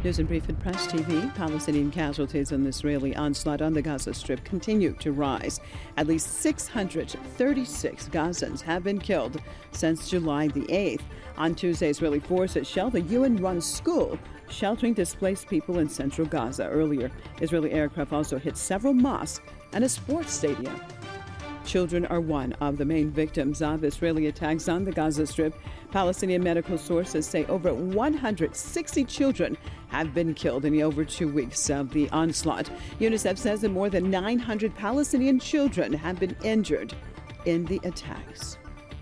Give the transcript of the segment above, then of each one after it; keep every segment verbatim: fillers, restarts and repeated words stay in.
News and Brief at Press T V. Palestinian casualties in the Israeli onslaught on the Gaza Strip continue to rise. At least six hundred thirty-six Gazans have been killed since July the eighth. On Tuesday, Israeli forces shelled a U N-run school sheltering displaced people in central Gaza. Earlier, Israeli aircraft also hit several mosques and a sports stadium. Children are one of the main victims of Israeli attacks on the Gaza Strip. Palestinian medical sources say over one hundred sixty children have been killed in the over two weeks of the onslaught. UNICEF says that more than nine hundred Palestinian children have been injured in the attacks.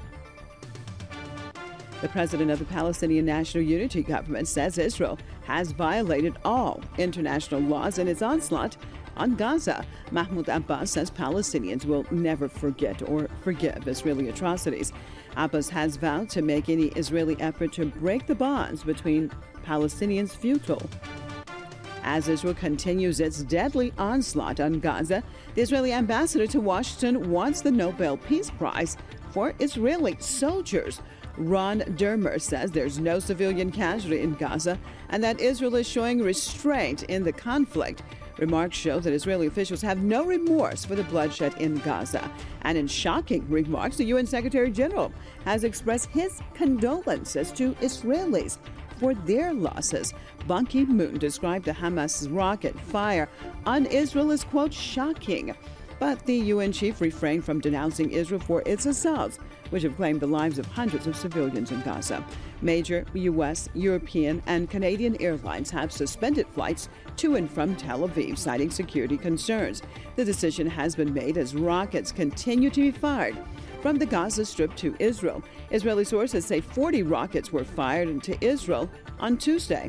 The president of the Palestinian National Unity Government says Israel has violated all international laws in its onslaught on Gaza. Mahmoud Abbas says Palestinians will never forget or forgive Israeli atrocities. Abbas has vowed to make any Israeli effort to break the bonds between Palestinians futile. As Israel continues its deadly onslaught on Gaza, the Israeli ambassador to Washington wants the Nobel Peace Prize for Israeli soldiers. Ron Dermer says there's no civilian casualty in Gaza and that Israel is showing restraint in the conflict. Remarks show that Israeli officials have no remorse for the bloodshed in Gaza. And in shocking remarks, the U N Secretary General has expressed his condolences to Israelis for their losses. Ban Ki-moon described the Hamas rocket fire on Israel as, quote, shocking. But the U N chief refrained from denouncing Israel for its assaults, which have claimed the lives of hundreds of civilians in Gaza. Major U S, European, and Canadian airlines have suspended flights to and from Tel Aviv, citing security concerns. The decision has been made as rockets continue to be fired from the Gaza Strip to Israel. Israeli sources say forty rockets were fired into Israel on Tuesday.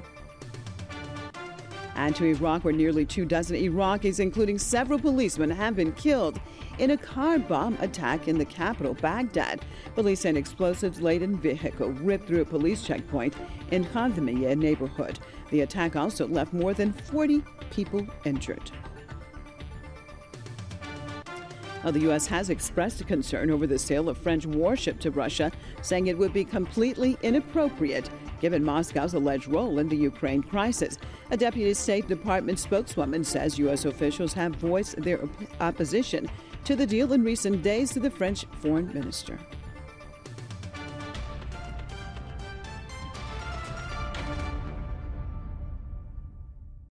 And to Iraq, where nearly two dozen Iraqis, including several policemen, have been killed in a car bomb attack in the capital, Baghdad. Police say an explosives-laden vehicle ripped through a police checkpoint in Khademiyeh neighborhood. The attack also left more than forty people injured. Well, the U S has expressed a concern over the sale of French warship to Russia, saying it would be completely inappropriate given Moscow's alleged role in the Ukraine crisis. A Deputy State Department spokeswoman says U S officials have voiced their op- opposition to the deal in recent days to the French foreign minister.